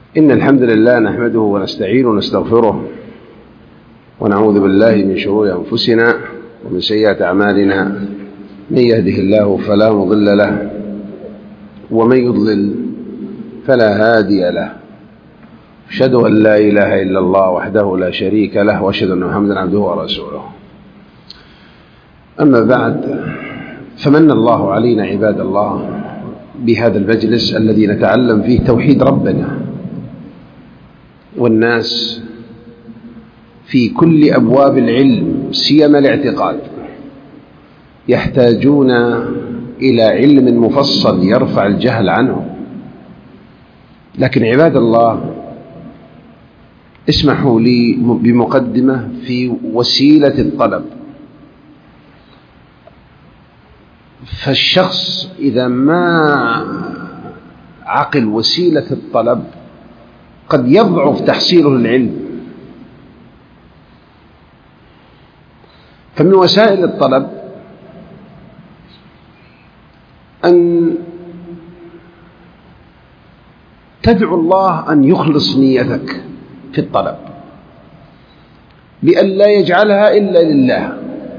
إن الحمد لله نحمده ونستعينه ونستغفره ونعوذ بالله من شرور أنفسنا ومن سيئات أعمالنا. من يهده الله فلا مضل له ومن يضلل فلا هادي له. أشهد أن لا إله إلا الله وحده لا شريك له وأشهد أن محمدا عبده ورسوله. أما بعد، فمن الله علينا عباد الله بهذا المجلس الذي نتعلم فيه توحيد ربنا، والناس في كل أبواب العلم سيما الاعتقاد يحتاجون إلى علم مفصل يرفع الجهل عنه. لكن عباد الله، اسمحوا لي بمقدمة في وسيلة الطلب. فالشخص إذا ما عقل وسيلة الطلب قد يضعف تحصيله للعلم. فمن وسائل الطلب أن تدعو الله أن يخلص نيتك في الطلب، بأن لا يجعلها إلا لله.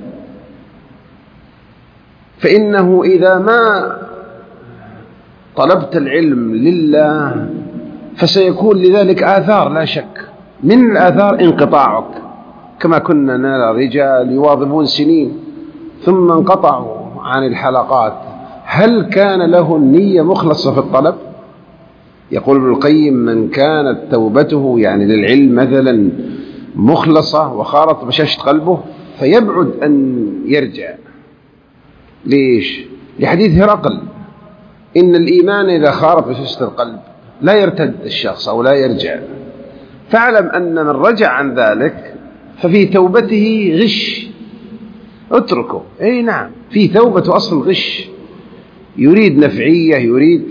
فإنه إذا ما طلبت العلم لله فسيكون لذلك آثار، لا شك. من الآثار انقطاعك، كما كنا نرى رجال يواظبون سنين ثم انقطعوا عن الحلقات. هل كان له النية مخلصة في الطلب؟ يقول ابن القيم: من كانت توبته يعني للعلم مثلا مخلصة وخارت بشاشة قلبه فيبعد أن يرجع. ليش؟ لحديث هرقل: إن الإيمان إذا خارت بشاشة القلب لا يرتد الشخص أو لا يرجع. فاعلم أن من رجع عن ذلك ففي توبته غش، اتركه. أي نعم، في توبة أصل غش، يريد نفعية، يريد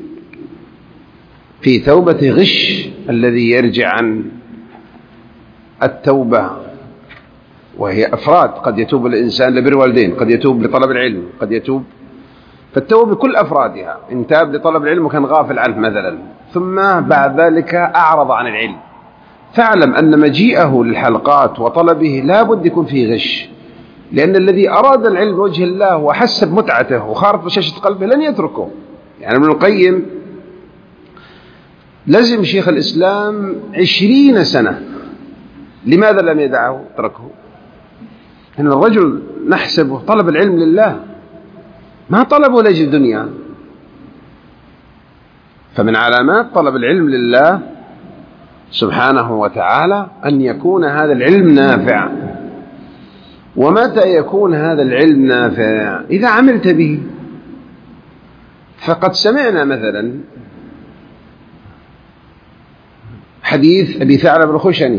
في توبة غش الذي يرجع عن التوبة. وهي أفراد، قد يتوب الإنسان لبر والدين، قد يتوب لطلب العلم، قد يتوب. فالتوبة بكل أفرادها. إن تاب لطلب العلم وكان غافل عنه مثلا، ثم بعد ذلك أعرض عن العلم، فاعلم أن مجيئه للحلقات وطلبه لا بد يكون فيه غش، لأن الذي أراد العلم وجه الله وحس بمتعته وخارط بشاشة قلبه لن يتركه. يعني ابن القيم لزم شيخ الإسلام 20 سنة، لماذا لم يدعه؟ تركه. إن الرجل نحسبه طلب العلم لله، ما طلبه لأجل دنيا. فمن علامات طلب العلم لله سبحانه وتعالى أن يكون هذا العلم نافع. ومتى يكون هذا العلم نافع؟ إذا عملت به. فقد سمعنا مثلا حديث أبي ثعلبة الخشني.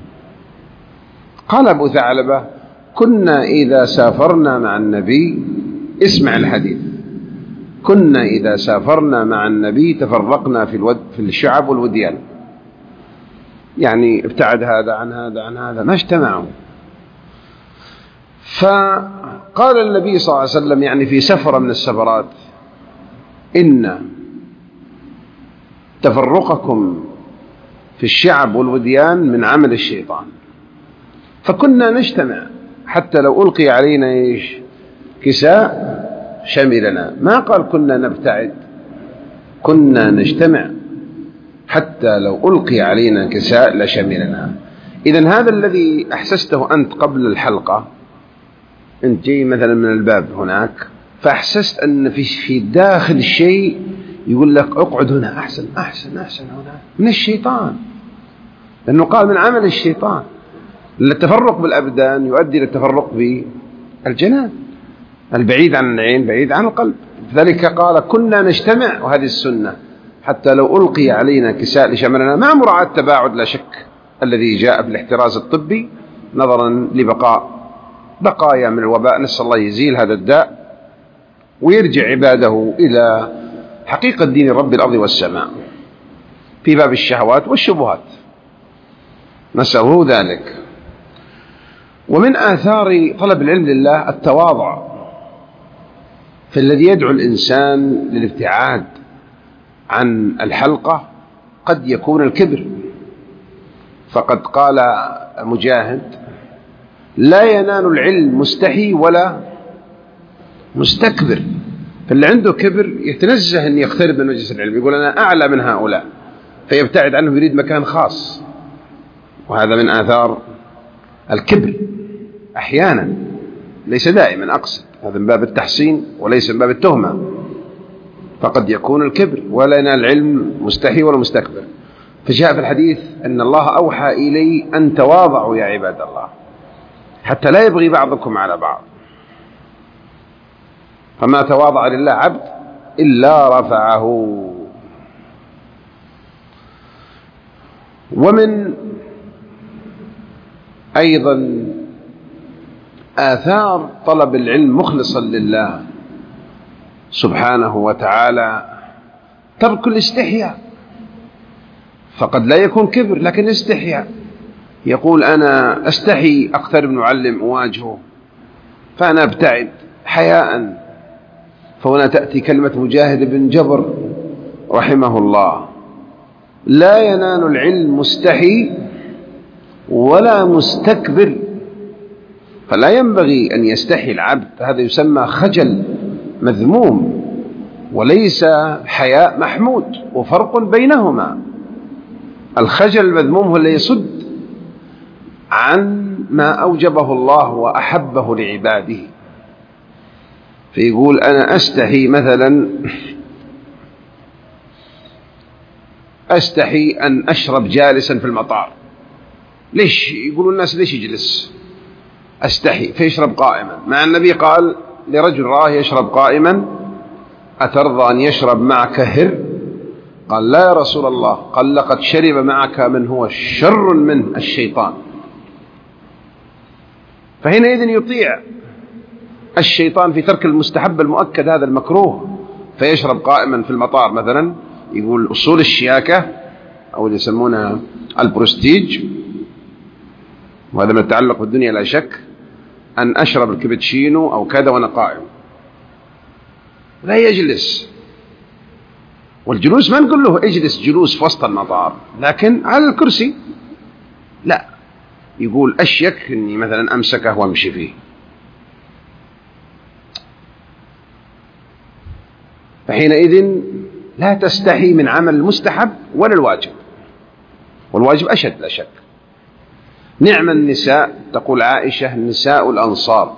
قال أبو ثعلبة: كنا إذا سافرنا مع النبي، اسمع الحديث، كنا إذا سافرنا مع النبي تفرقنا في الشعب والوديان. يعني ابتعد هذا عن هذا عن هذا، ما اجتمعوا. فقال النبي صلى الله عليه وسلم يعني في سفرة من السفرات: إن تفرقكم في الشعب والوديان من عمل الشيطان. فكنا نجتمع حتى لو ألقي علينا كساء شملنا. ما قال كنا نبتعد، كنا نجتمع حتى لو ألقي علينا كساء لشملنا. إذن هذا الذي أحسسته أنت قبل الحلقة، أنت جاي مثلا من الباب هناك، فأحسست أن في داخل الشيء يقول لك اقعد هنا، أحسن أحسن أحسن هنا، من الشيطان. لأنه قال من عمل الشيطان. التفرق بالأبدان يؤدي إلى التفرق بالجنان، البعيد عن العين بعيد عن القلب. لذلك قال كنا نجتمع، وهذه السنة، حتى لو ألقي علينا كساء لشملنا، مع مراعاة التباعد لا شك الذي جاء بالاحتراز الطبي نظرا بقايا من الوباء. نسأل الله يزيل هذا الداء ويرجع عباده إلى حقيقة دين رب الأرض والسماء في باب الشهوات والشبهات، نسأله ذلك. ومن آثار طلب العلم لله التواضع. فالذي يدعو الإنسان للابتعاد عن الحلقة قد يكون الكبر. فقد قال مجاهد: لا ينال العلم مستحي ولا مستكبر. فاللي عنده كبر يتنزه أن يقترب من مجلس العلم، يقول أنا أعلى من هؤلاء، فيبتعد عنه، يريد مكان خاص. وهذا من آثار الكبر أحيانا، ليس دائما، أقصد هذا من باب التحسين وليس من باب التهمة. فقد يكون الكبر ولا ينال العلم مستحي ولا مستكبر. فجاء في الحديث أن الله أوحى إلي أن تواضعوا يا عباد الله حتى لا يبغي بعضكم على بعض، فما تواضع لله عبد إلا رفعه. ومن أيضا آثار طلب العلم مخلصا لله سبحانه وتعالى ترك الاستحياء. فقد لا يكون كبر لكن استحياء، يقول أنا أستحي أقترب معلم أواجهه فأنا أبتعد حياء. فهنا تأتي كلمة مجاهد بن جبر رحمه الله: لا ينال العلم مستحي ولا مستكبر. فلا ينبغي أن يستحي العبد، هذا يسمى خجل مذموم وليس حياء محمود، وفرق بينهما. الخجل المذموم هو الذي يصد عن ما أوجبه الله وأحبه لعباده. فيقول أنا أستحي مثلا أستحي أن أشرب جالسا في المطار. ليش؟ يقولون الناس ليش يجلس؟ أستحي فيشرب قائما، مع النبي قال لرجل راه يشرب قائما: أترضى أن يشرب معك هر؟ قال لا يا رسول الله. قال لقد شرب معك من هو شر منه، الشيطان. فحينئذ يطيع الشيطان في ترك المستحب المؤكد، هذا المكروه، فيشرب قائما في المطار مثلا. يقول أصول الشياكة أو اللي يسمونها البروستيج، وهذا من التعلق بالدنيا لا شك، أن أشرب الكابتشينو أو كذا وأنا قائم. لا يجلس، والجلوس ما نقول له اجلس جلوس في وسط المطار، لكن على الكرسي لا، يقول أشيك أني مثلا أمسكه وأمشي فيه. فحينئذ لا تستحي من عمل المستحب ولا الواجب، والواجب أشد لا شك. نعم النساء، تقول عائشة: نساء الأنصار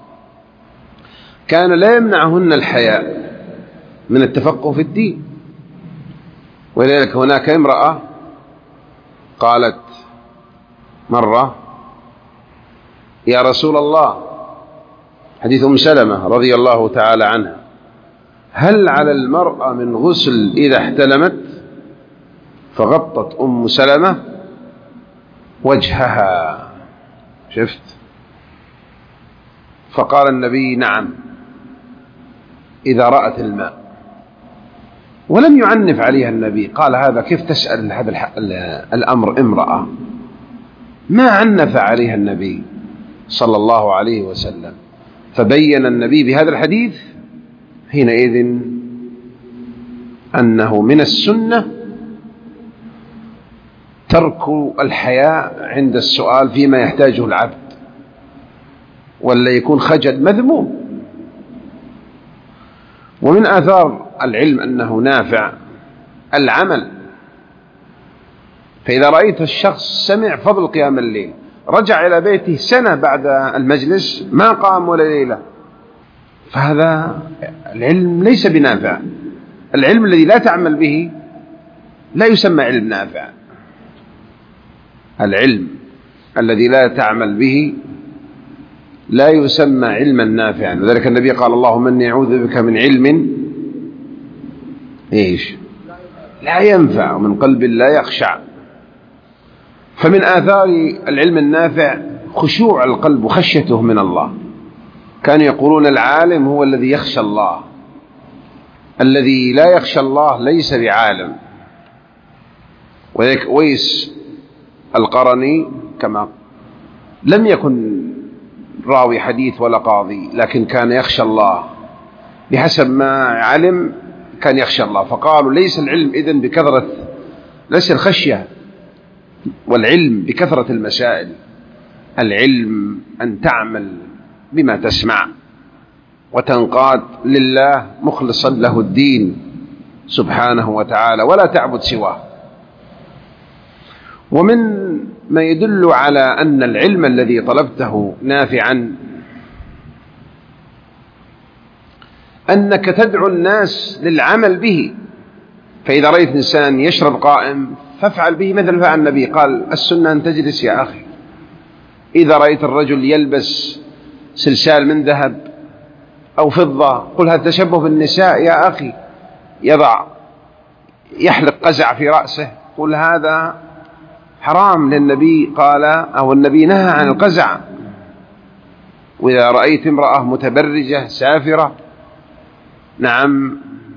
كان لا يمنعهن الحياء من التفقه في الدين. ولذلك هناك امرأة قالت مرة: يا رسول الله، حديث أم سلمة رضي الله تعالى عنها: هل على المرأة من غسل إذا احتلمت؟ فغطت أم سلمة وجهها، شفت؟ فقال النبي: نعم إذا رأت الماء. ولم يعنف عليها النبي، قال هذا كيف تسأل هذا الأمر امرأة؟ ما عنف عليها النبي صلى الله عليه وسلم. فبين النبي بهذا الحديث حينئذ أنه من السنة ترك الحياء عند السؤال فيما يحتاجه العبد، ولا يكون خجل مذموم. ومن آثار العلم أنه نافع العمل. فإذا رأيت الشخص سمع فضل قيام الليل، رجع إلى بيته سنة بعد المجلس ما قام ولا ليلة، فهذا العلم ليس بنافع. العلم الذي لا تعمل به لا يسمى علم نافع. العلم الذي لا تعمل به لا يسمى علما نافعا. لذلك النبي قال: اللهم إني أعوذ بك من علم لا ينفع ومن قلب لا يخشع. فمن آثار العلم النافع خشوع القلب وخشيته من الله. كانوا يقولون العالم هو الذي يخشى الله، الذي لا يخشى الله ليس بعالم. وذلك أويس القرني كما لم يكن راوي حديث ولا قاضي، لكن كان يخشى الله بحسب ما علم، كان يخشى الله. فقالوا ليس العلم إذن بكثرة ليس الخشية والعلم بكثرة المسائل، العلم أن تعمل بما تسمع وتنقاد لله مخلصا له الدين سبحانه وتعالى ولا تعبد سواه. ومن ما يدل على أن العلم الذي طلبته نافعا أنك تدعو الناس للعمل به. فإذا رأيت إنسان يشرب قائم فافعل به مثل فعل النبي، قال السنة أن تجلس يا أخي. إذا رأيت الرجل يلبس سلسال من ذهب أو فضة قل هذا تشبه بالنساء يا أخي. يحلق قزع في رأسه قل هذا حرام، للنبي قال أو النبي نهى عن القزع. وإذا رأيت امرأة متبرجة سافرة نعم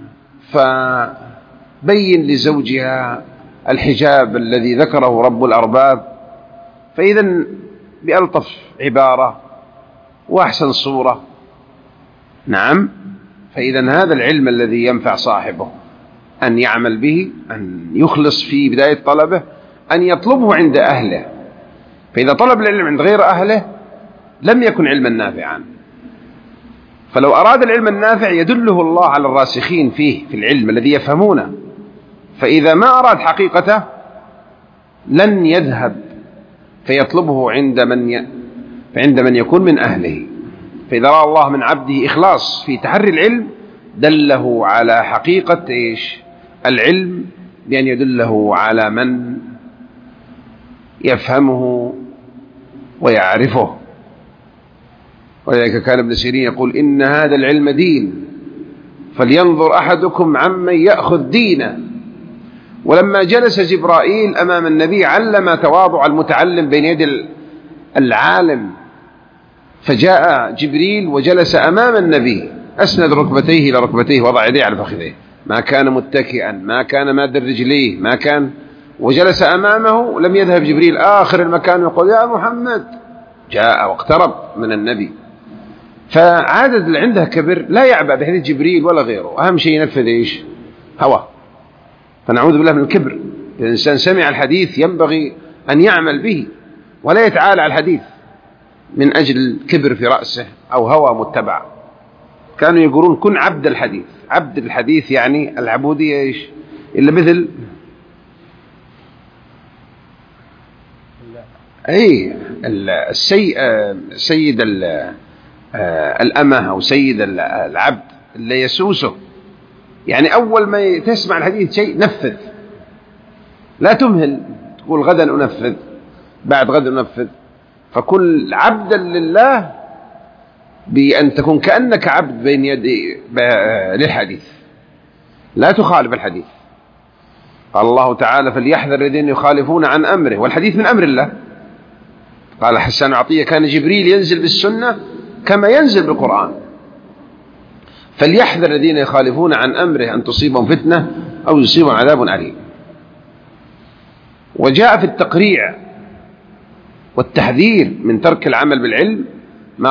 فبين لزوجها الحجاب الذي ذكره رب الأرباب، فإذا بألطف عبارة وأحسن صورة نعم. فإذا هذا العلم الذي ينفع صاحبه أن يعمل به، أن يخلص في بداية طلبه، أن يطلبه عند أهله. فإذا طلب العلم عند غير أهله لم يكن علما نافعا. فلو أراد العلم النافع يدله الله على الراسخين فيه في العلم الذي يفهمونه، فإذا ما أراد حقيقته لن يذهب فيطلبه عند من يكون من أهله. فإذا رأى الله من عبده إخلاص في تحري العلم دله على حقيقة العلم، بأن يدله على من يفهمه ويعرفه. ولذلك كان ابن سيرين يقول إن هذا العلم دين فلينظر أحدكم عمن يأخذ دينه. ولما جلس جبرائيل أمام النبي علم تواضع المتعلم بين يد العالم، فجاء جبريل وجلس أمام النبي أسند ركبتيه إلى ركبتيه وضع يديه على فخذيه، ما كان متكئا، ما كان ماد رجليه، ما كان، وجلس أمامه. لم يذهب جبريل آخر المكان ويقول يا محمد، جاء واقترب من النبي. فعادة اللي عنده كبر لا يعبأ بحديث جبريل ولا غيره، أهم شيء ينفذ إيش؟ هوى. فنعوذ بالله من الكبر. إذا الإنسان سمع الحديث ينبغي أن يعمل به ولا يتعالى على الحديث من أجل الكبر في رأسه أو هوى متبع. كانوا يقولون كن عبد الحديث. عبد الحديث يعني العبودية إيش؟ إلا مثل سيد الأمة أو سيد العبد اللي يسوسه. يعني أول ما تسمع الحديث شيء نفذ، لا تمهل تقول غدا أنفذ، بعد غد أنفذ. فكل عبدا لله بأن تكون كأنك عبد بين يدي للحديث، لا تخالف الحديث. قال الله تعالى فليحذر الذين يخالفون عن أمره، والحديث من أمر الله. قال حسان عطية كان جبريل ينزل بالسنة كما ينزل بالقرآن. فليحذر الذين يخالفون عن أمره أن تصيبهم فتنة أو يصيبهم عذاب أليم. وجاء في التقريع والتحذير من ترك العمل بالعلم ما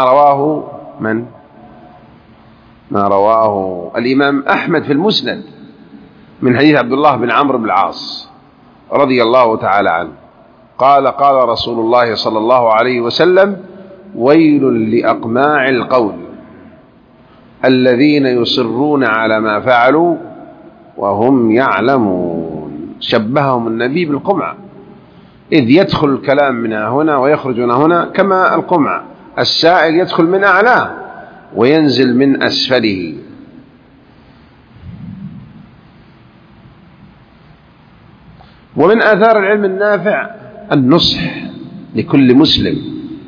رواه الإمام أحمد في المسند من حديث عبد الله بن عمرو بن العاص رضي الله تعالى عنه قال قال رسول الله صلى الله عليه وسلم ويل لأقماع القول الذين يصرون على ما فعلوا وهم يعلمون. شبههم النبي بالقمع، إذ يدخل الكلام من هنا ويخرج من هنا كما القمع، السائل يدخل من أعلاه وينزل من أسفله. ومن آثار العلم النافع النصح لكل مسلم.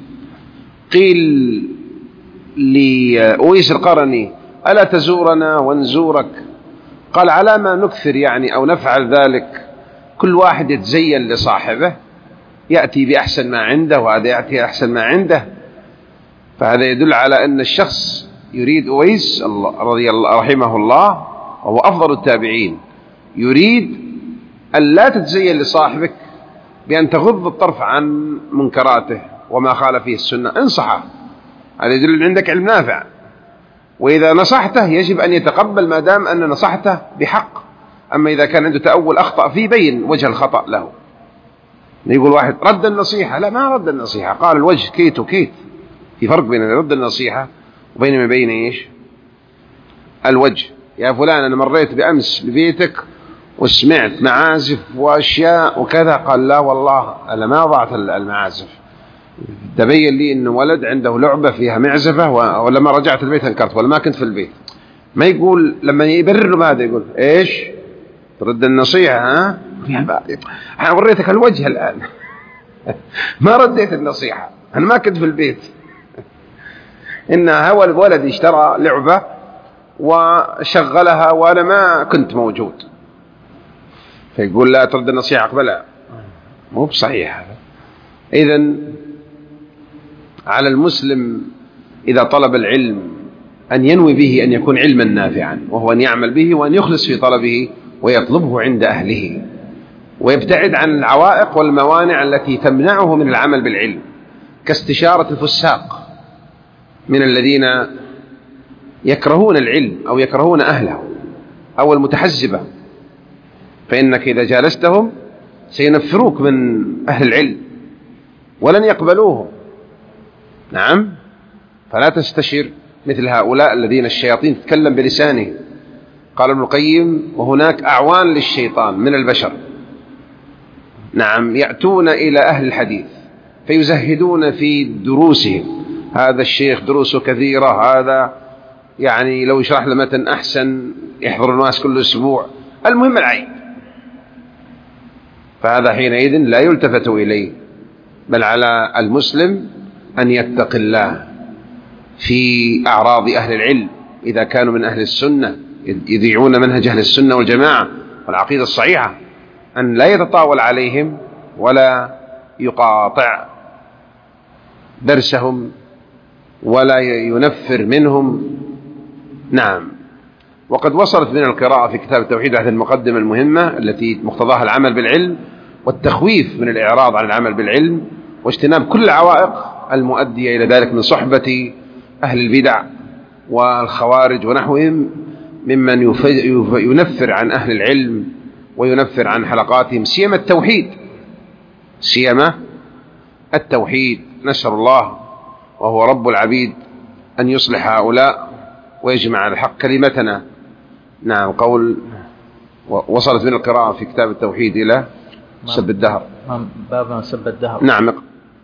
قيل لأويس القرني ألا تزورنا ونزورك؟ قال على ما نكثر يعني أو نفعل ذلك؟ كل واحد يتزين لصاحبه، يأتي بأحسن ما عنده وهذا يأتي أحسن ما عنده. فهذا يدل على أن الشخص يريد أويس رضي الله رحمه الله وهو أفضل التابعين يريد أن لا تتزين لصاحبك بأن تغض الطرف عن منكراته وما خالف فيه السنة، انصحه. هذا يدل عندك علم نافع. وإذا نصحته يجب أن يتقبل ما دام أن نصحته بحق، أما إذا كان عنده تأول أخطأ فيه بين وجه الخطأ له. يقول واحد رد النصيحة، لا ما رد النصيحة، قال الوجه كيت وكيت. في فرق بين رد النصيحة وبين ما بين إيش الوجه. يا فلان أنا مريت بأمس ببيتك وسمعت معازف وأشياء وكذا، قال لا والله أنا ما ضعت المعازف، تبين لي إنه ولد عنده لعبة فيها معزفة ولما رجعت البيت انكرت ولا ما كنت في البيت. ما يقول لما يبرر له ماذا يقول إيش ترد النصيحة؟ ها أنا وريتك الوجه الآن ما رديت النصيحة، أنا ما كنت في البيت. إنها هو الولد اشترى لعبة وشغلها وأنا ما كنت موجود، فيقول لا ترد النصيحة أقبلها، مو بصحيح هذا. إذن على المسلم إذا طلب العلم أن ينوي به أن يكون علما نافعا، وهو أن يعمل به وأن يخلص في طلبه ويطلبه عند أهله، ويبتعد عن العوائق والموانع التي تمنعه من العمل بالعلم، كاستشارة الفساق من الذين يكرهون العلم أو يكرهون أهله، أو المتحزبة، فإنك إذا جالستهم سينفروك من أهل العلم ولن يقبلوه. نعم، فلا تستشر مثل هؤلاء الذين الشياطين تتكلم بلسانه. قال ابن القيم وهناك أعوان للشيطان من البشر، نعم، يأتون إلى أهل الحديث فيزهدون في دروسهم، هذا الشيخ دروسه كثيرة، هذا يعني لو يشرح لمتن أحسن يحضر الناس كل أسبوع، المهم العيب، فهذا حينئذ لا يلتفت إليه، بل على المسلم أن يتقي الله في أعراض أهل العلم إذا كانوا من أهل السنة يذيعون منهج أهل السنة والجماعة والعقيدة الصحيحة، أن لا يتطاول عليهم ولا يقاطع درسهم ولا ينفر منهم. نعم. وقد وصلت من القراءة في كتاب التوحيد هذه المقدمة المهمة التي مقتضاها العمل بالعلم والتخويف من الإعراض عن العمل بالعلم واجتناب كل العوائق المؤدية إلى ذلك من صحبة أهل البدع والخوارج ونحوهم ممن ينفر عن أهل العلم وينفر عن حلقاتهم، سيما التوحيد. نسأل الله وهو رب العبيد أن يصلح هؤلاء ويجمع على الحق كلمتنا. نعم. قول وصلت من القراءة في كتاب التوحيد إلى سب الدهر، باب سب الدهر. نعم.